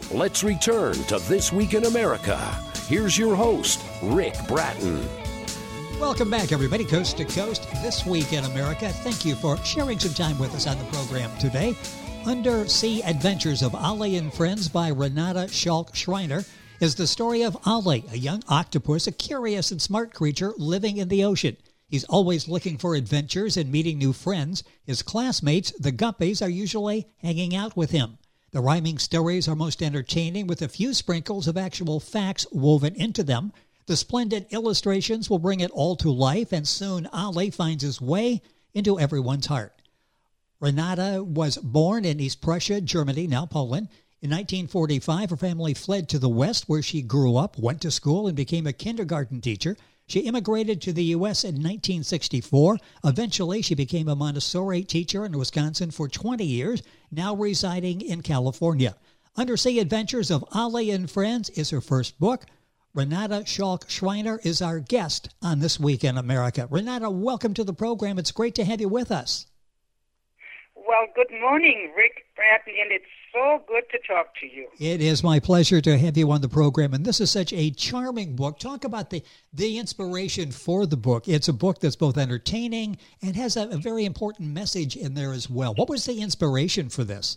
Let's return to This Week in America. Here's your host, Rick Bratton. Welcome back, everybody, coast to coast. This Week in America. Thank you for sharing some time with us on the program today. Undersea Adventures of Ollie and Friends by Renata Schalk Schreiner is the story of Ollie, a young octopus, a curious and smart creature living in the ocean. He's always looking for adventures and meeting new friends. His classmates, the guppies, are usually hanging out with him. The rhyming stories are most entertaining, with a few sprinkles of actual facts woven into them. The splendid illustrations will bring it all to life, and soon Ollie finds his way into everyone's heart. Renata was born in East Prussia, Germany, now Poland. In 1945, her family fled to the West, where she grew up, went to school, and became a kindergarten teacher. She immigrated to the U.S. in 1964. Eventually, she became a Montessori teacher in Wisconsin for 20 years, now residing in California. Undersea Adventures of Ollie and Friends is her first book. Renata Schalk Schreiner is our guest on This Week in America. Renata, welcome to the program. It's great to have you with us. Well, good morning, Rick Bratton, and it's so good to talk to you. It is my pleasure to have you on the program, and this is such a charming book. Talk about the inspiration for the book. It's a book that's both entertaining and has a very important message in there as well. What was the inspiration for this?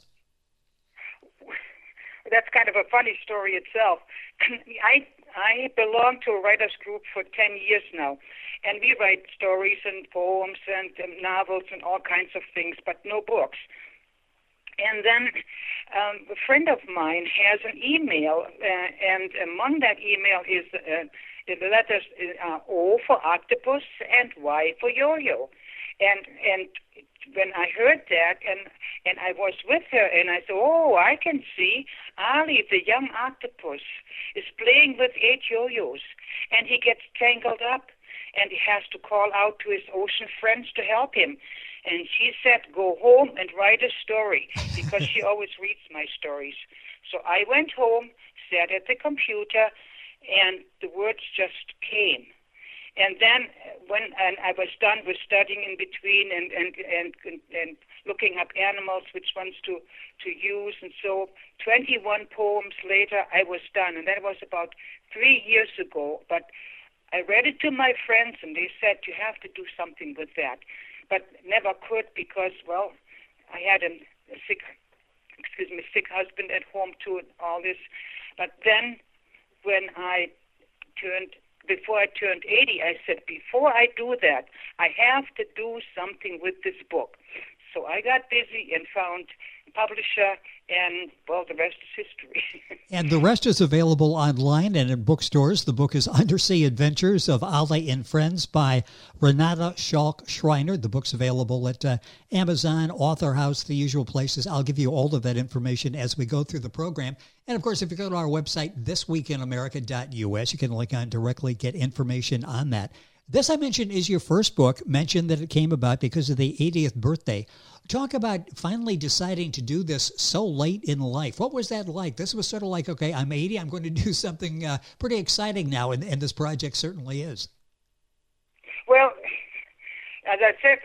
That's kind of a funny story itself. I belong to a writers group for 10 years now, and we write stories and poems and novels and all kinds of things, but no books. And then a friend of mine has an email, and among that email is the letters O for octopus and Y for yo-yo. And when I heard that, and I was with her, and I said, oh, I can see Ollie, the young octopus, is playing with 8 yo-yos, and he gets tangled up, and he has to call out to his ocean friends to help him. And she said, go home and write a story, because she always reads my stories. So I went home, sat at the computer, and the words just came. And then when I was done with studying in between and looking up animals, which ones to use, and so 21 poems later, I was done. And that was about 3 years ago. But I read it to my friends, and they said, you have to do something with that. But never could because, well, I had a sick husband at home too, and all this. But then when before I turned 80, I said, before I do that, I have to do something with this book. So I got busy and found a publisher, and, well, the rest is history. And the rest is available online and in bookstores. The book is Undersea Adventures of Ollie and Friends by Renata Schalk Schreiner. The book's available at Amazon, Author House, the usual places. I'll give you all of that information as we go through the program. And, of course, if you go to our website, thisweekinamerica.us, you can link on directly, get information on that. This, I mentioned, is your first book. Mentioned that it came about because of the 80th birthday. Talk about finally deciding to do this so late in life. What was that like? This was sort of like, okay, I'm 80, I'm going to do something pretty exciting now, and this project certainly is. Well, as I said,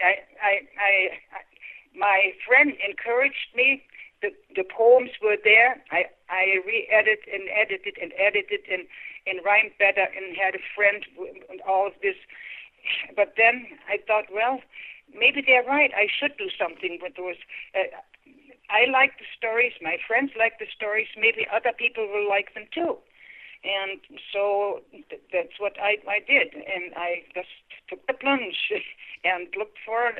my friend encouraged me. The poems were there. I re-edited and edited and rhymed better, and had a friend and all of this. But then I thought, well, maybe they're right. I should do something with those. I like the stories. My friends like the stories. Maybe other people will like them too. And so that's what I did. And I just took the plunge and looked for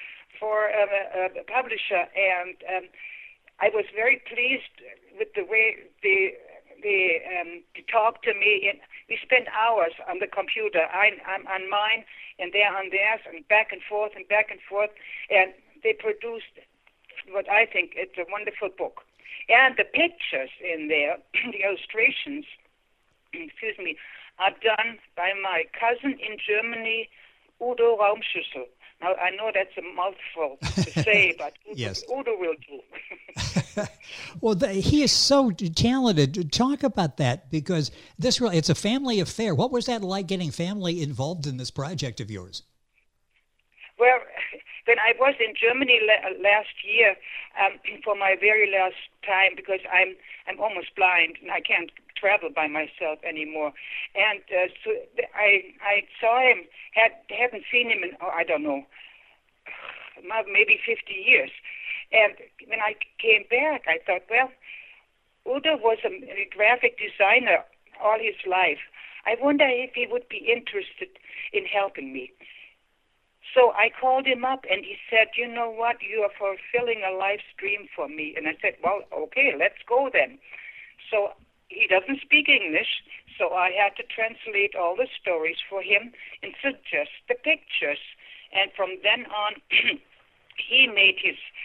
a publisher. And I was very pleased with the way they talked to me. And we spent hours on the computer. I'm on mine, and they're on theirs, and back and forth. And they produced what I think is a wonderful book. And the pictures in there, the illustrations, are done by my cousin in Germany, Udo Raumschüssel. Now, I know that's a mouthful to say, but yes. Udo will do. Well, he is so talented. Talk about that, because it's a family affair. What was that like, getting family involved in this project of yours? Well, when I was in Germany last year for my very last time, because I'm almost blind and I can't travel by myself anymore, and so I saw him. Haven't seen him in I don't know, maybe 50 years. And when I came back, I thought, well, Udo was a graphic designer all his life. I wonder if he would be interested in helping me. So I called him up, and he said, you know what, you are fulfilling a life's dream for me. And I said, well, okay, let's go then. So he doesn't speak English, so I had to translate all the stories for him and suggest the pictures. And from then on, he made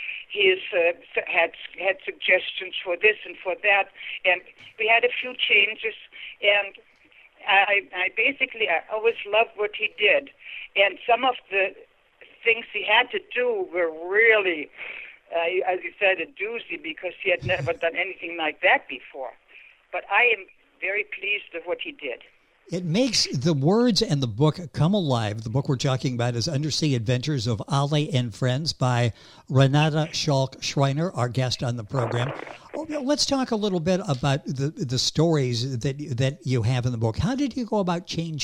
had suggestions for this and for that, and we had a few changes. And I basically always loved what he did, and some of the things he had to do were really, as you said, a doozy, because he had never done anything like that before. But I am very pleased with what he did. It makes the words and the book come alive. The book we're talking about is Undersea Adventures of Ali and Friends by Renata Schalk Schreiner, our guest on the program. Let's talk a little bit about the stories that you have in the book. How did you go about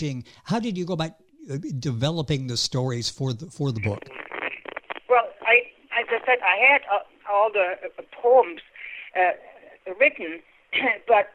developing the stories for the book? Well, as I said, I had all the poems written, but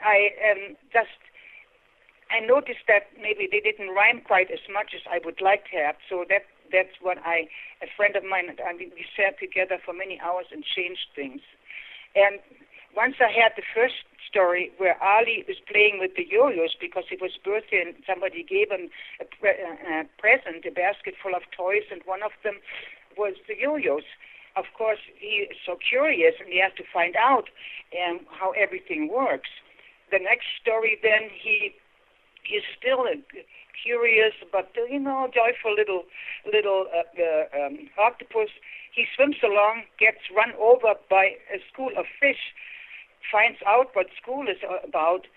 I noticed that maybe they didn't rhyme quite as much as I would like to have. So that's what a friend of mine, we sat together for many hours and changed things. And once I had the first story where Ali was playing with the yo-yos because it was birthday and somebody gave him a present, a basket full of toys, and one of them was the yo-yos. Of course, he is so curious and he has to find out how everything works. The next story then, he's still curious, but joyful little octopus. He swims along, gets run over by a school of fish, finds out what school is about,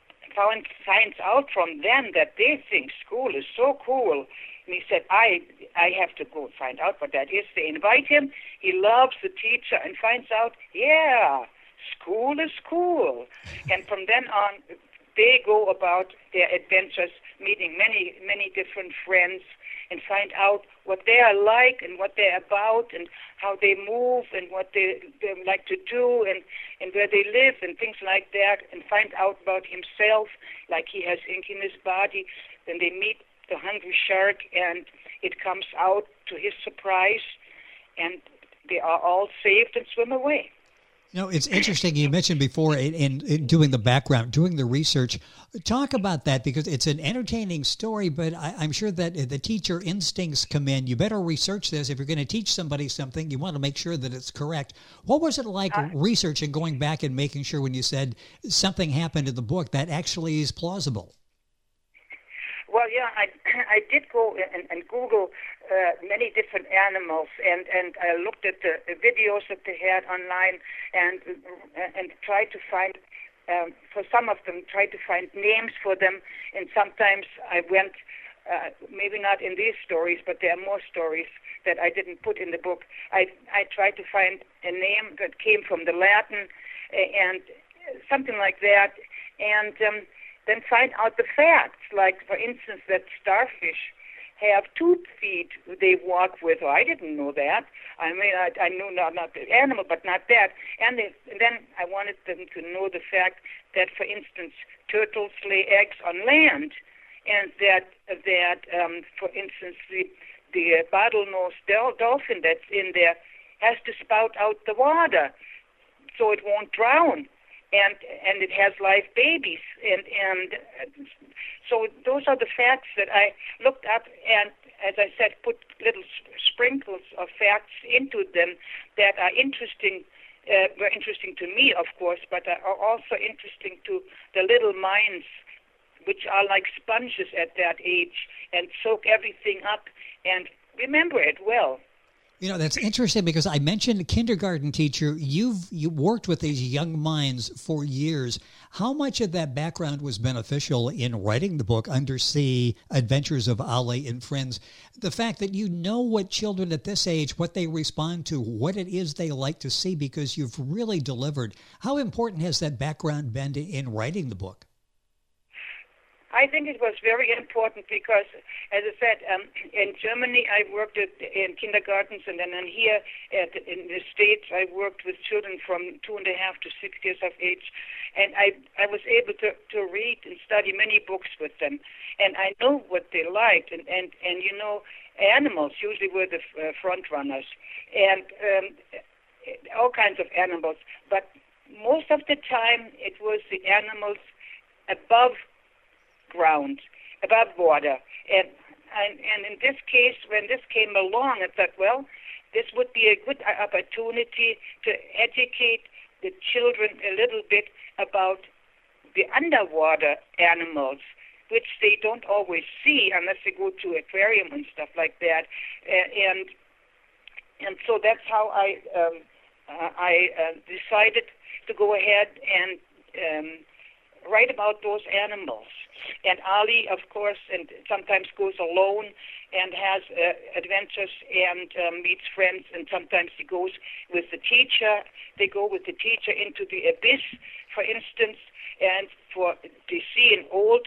finds out from them that they think school is so cool. And he said, I have to go find out what that is. They invite him. He loves the teacher and finds out, yeah, school is cool. And from then on, they go about their adventures, meeting many, many different friends, and find out what they are like and what they're about and how they move and what they like to do and where they live and things like that, and find out about himself, like he has ink in his body. Then they meet the hungry shark, and it comes out to his surprise, and they are all saved and swim away. It's interesting. You mentioned before in doing the background, doing the research. Talk about that, because it's an entertaining story, but I'm sure that the teacher instincts come in. You better research this. If you're going to teach somebody something, you want to make sure that it's correct. What was it like researching, going back and making sure when you said something happened in the book that actually is plausible? Well, yeah, I did go and Google many different animals, and I looked at the videos that they had online and tried to find, for some of them, tried to find names for them. And sometimes I went, maybe not in these stories, but there are more stories that I didn't put in the book. I tried to find a name that came from the Latin and something like that, and then find out the facts, like, for instance, that starfish have 2 feet they walk with. Oh, I didn't know that. I mean, I knew not the animal, but not that. And then I wanted them to know the fact that, for instance, turtles lay eggs on land, and that for instance, the bottlenose dolphin that's in there has to spout out the water so it won't drown. And it has live babies, and so those are the facts that I looked up, and as I said, put little sprinkles of facts into them that are interesting, were interesting to me, of course, but are also interesting to the little minds, which are like sponges at that age and soak everything up and remember it well. You know, that's interesting because I mentioned a kindergarten teacher. You worked with these young minds for years. How much of that background was beneficial in writing the book, Undersea Adventures of Ali and Friends? The fact that you know what children at this age, what they respond to, what it is they like to see, because you've really delivered. How important has that background been in writing the book? I think it was very important because, as I said, in Germany I worked in kindergartens, and then here in the States I worked with children from 2.5 to 6 years of age, and I was able to read and study many books with them, and I know what they liked, and you know, animals usually were the front runners, and all kinds of animals, but most of the time it was the animals above ground, above water. And in this case, when this came along, I thought, well, this would be a good opportunity to educate the children a little bit about the underwater animals, which they don't always see unless they go to aquarium and stuff like that. And so that's how I decided to go ahead and write about those animals. And Ali, of course, and sometimes goes alone and has adventures and meets friends, and sometimes he goes with the teacher. They go with the teacher into the abyss, for instance, and to see an old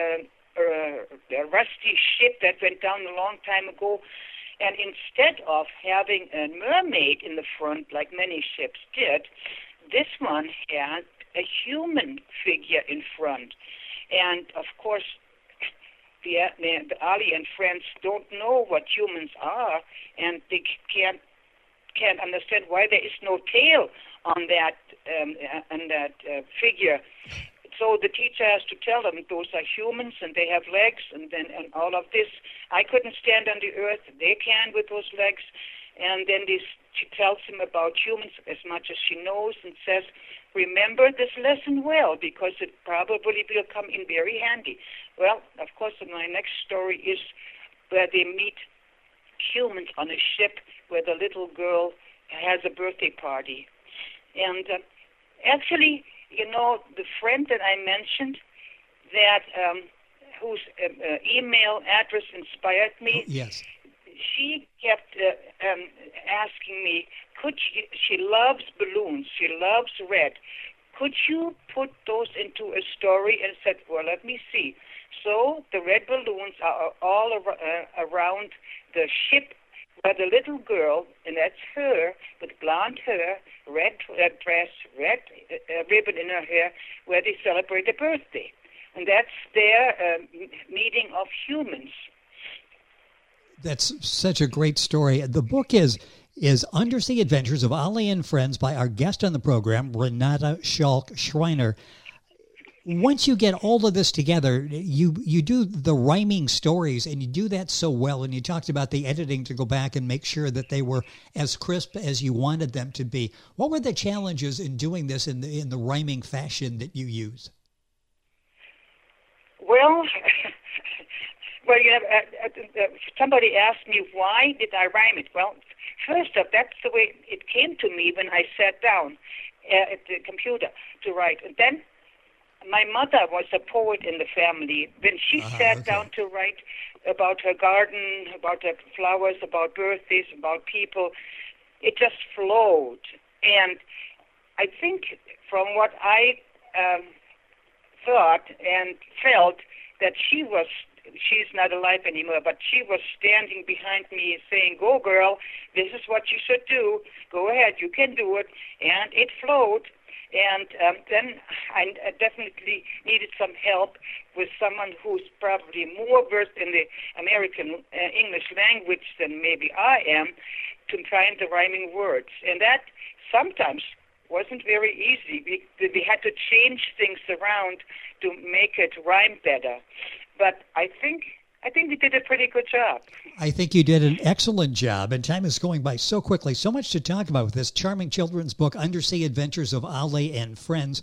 rusty ship that went down a long time ago. And instead of having a mermaid in the front, like many ships did, this one had a human figure in front. And, of course, the Ali and friends don't know what humans are, and they can't understand why there is no tail on that figure. So the teacher has to tell them those are humans and they have legs and all of this. I couldn't stand on the earth. They can with those legs. And then she tells him about humans as much as she knows and says, remember this lesson well, because it probably will come in very handy. Well, of course, my next story is where they meet humans on a ship where the little girl has a birthday party. And actually, you know, the friend that I mentioned that whose email address inspired me, yes, she kept asking me, she loves balloons, she loves red. Could you put those into a story? And said, well, let me see. So the red balloons are all around the ship where the little girl, and that's her, with blonde hair, red dress, red ribbon in her hair, where they celebrate a birthday. And that's their meeting of humans. That's such a great story. The book is Undersea Adventures of Ali and Friends by our guest on the program, Renata Schalk Schreiner. Once you get all of this together, you do the rhyming stories, and you do that so well. And you talked about the editing to go back and make sure that they were as crisp as you wanted them to be. What were the challenges in doing this in the rhyming fashion that you use? Well, you know, somebody asked me, why did I rhyme it? Well, first up, that's the way it came to me when I sat down at the computer to write. And then my mother was a poet in the family. When she sat down to write about her garden, about her flowers, about birthdays, about people, it just flowed. And I think from what I thought and felt, that she's not alive anymore, but she was standing behind me saying, go girl, this is what you should do, go ahead, you can do it, and it flowed. And then I definitely needed some help with someone who's probably more versed in the American English language than maybe I am, to find the rhyming words. And that sometimes wasn't very easy. We had to change things around to make it rhyme better. But I think we did a pretty good job. I think you did an excellent job, and time is going by so quickly. So much to talk about with this charming children's book, Undersea Adventures of Ali and Friends.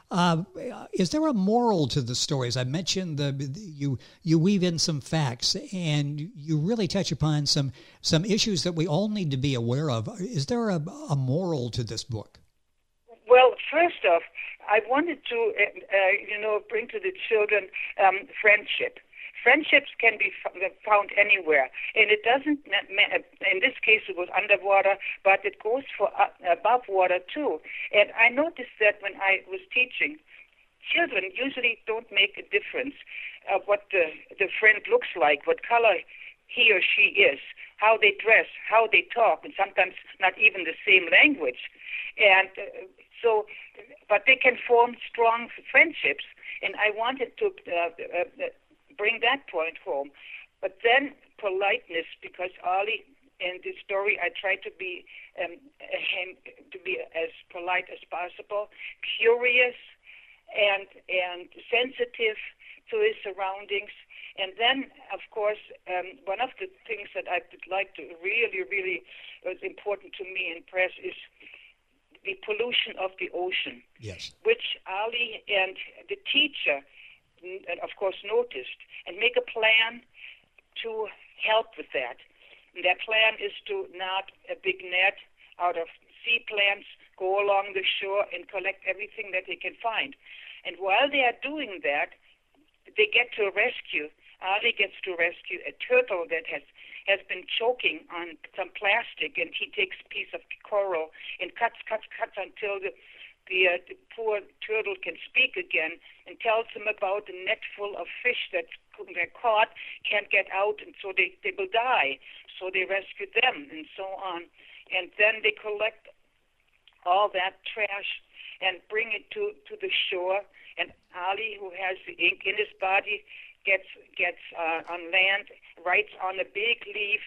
Is there a moral to the stories? I mentioned you weave in some facts, and you really touch upon some issues that we all need to be aware of. Is there a moral to this book? Well, first off, I wanted to, bring to the children friendship. Friendships can be found anywhere, and it doesn't, in this case it was underwater, but it goes for above water too. And I noticed that when I was teaching, children usually don't make a difference of what the friend looks like, what color he or she is, how they dress, how they talk, and sometimes not even the same language. And but they can form strong friendships, and I wanted to bring that point home. But then politeness, because Ollie, in this story, I try to be as polite as possible, curious and sensitive to his surroundings. And then, of course, one of the things that I would like to really was important to me in press is the pollution of the ocean, yes, which Ali and the teacher, of course, noticed, and make a plan to help with that. And that plan is to knot a big net out of sea plants, go along the shore, and collect everything that they can find. And while they are doing that, they get to rescue. Ali gets to rescue a turtle that has been choking on some plastic, and he takes a piece of coral and cuts until the poor turtle can speak again, and tells them about a net full of fish that they're caught, can't get out, and so they will die. So they rescue them, and so on. And then they collect all that trash and bring it to the shore. And Ali, who has the ink in his body, gets on land, writes on a big leaf,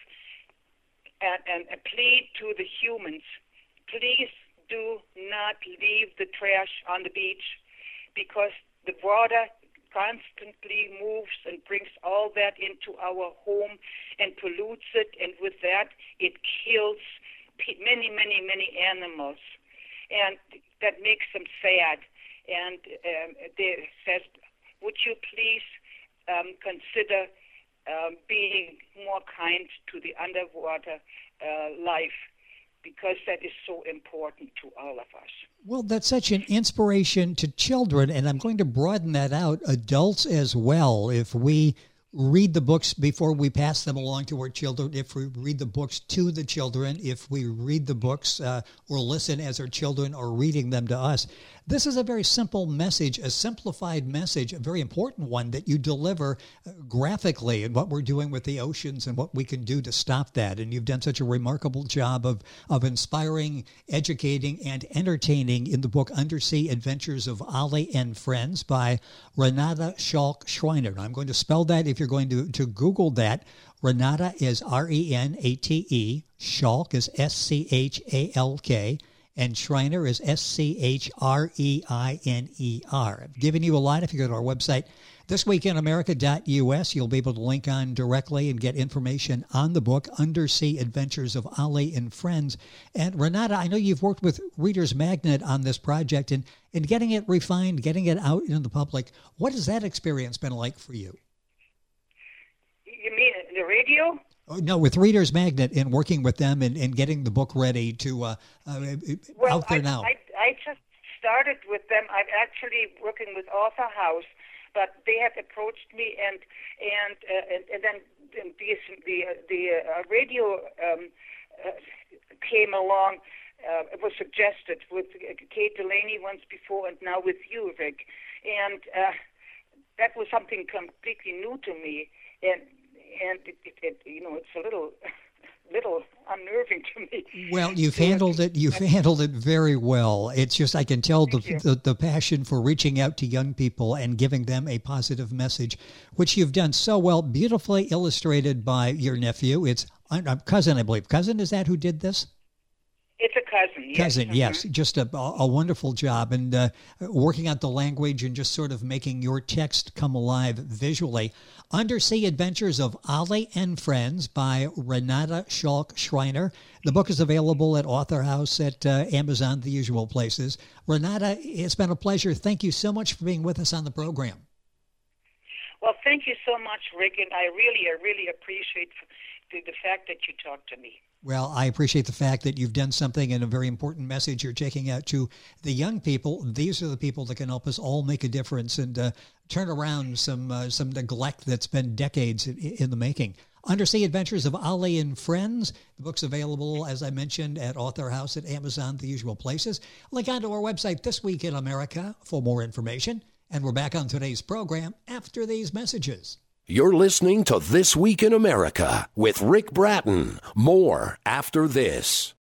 and a plea to the humans: please do not leave the trash on the beach, because the water constantly moves and brings all that into our home and pollutes it, and with that it kills many animals, and that makes them sad. And they says, would you please consider being more kind to the underwater life, because that is so important to all of us. Well, that's such an inspiration to children, and I'm going to broaden that out, adults as well. If we read the books before we pass them along to our children, if we read the books to the children, if we read the books or listen as our children are reading them to us, this is a very simple message, a simplified message, a very important one that you deliver graphically, and what we're doing with the oceans and what we can do to stop that. And you've done such a remarkable job of inspiring, educating, and entertaining in the book Undersea Adventures of Ollie and Friends by Renata Schalk Schreiner. I'm going to spell that if you're going to Google that. Renata is Renate, Schalk is Schalk, and Schreiner is Schreiner. I've given you a lot. If you go to our website, thisweekinamerica.us, you'll be able to link on directly and get information on the book, Undersea Adventures of Ollie and Friends. And Renata, I know you've worked with Reader's Magnet on this project and getting it refined, getting it out in the public. What has that experience been like for you? You mean the radio? No, with Reader's Magnet and working with them and getting the book ready to out there now. I just started with them. I'm actually working with Author House, but they have approached me, and then the radio came along. It was suggested with Kate Delaney once before, and now with you, Rick, and that was something completely new to me, and it's a little unnerving to me. Well, you've handled it very well. It's just I can tell the passion for reaching out to young people and giving them a positive message, which you've done so well, beautifully illustrated by your nephew. It's cousin, I believe. Cousin, is that who did this? It's a cousin. Yes. Cousin, yes. Just a wonderful job. And working out the language and just sort of making your text come alive visually. Undersea Adventures of Ollie and Friends by Renata Schalk Schreiner. The book is available at Author House, at Amazon, the usual places. Renata, it's been a pleasure. Thank you so much for being with us on the program. Well, thank you so much, Rick, and I really appreciate the fact that you talked to me. Well, I appreciate the fact that you've done something and a very important message you're taking out to the young people. These are the people that can help us all make a difference and turn around some neglect that's been decades in the making. Undersea Adventures of Ollie and Friends. The book's available, as I mentioned, at Author House, at Amazon, the usual places. Link on to our website, This Week in America, for more information. And we're back on today's program after these messages. You're listening to This Week in America with Rick Bratton. More after this.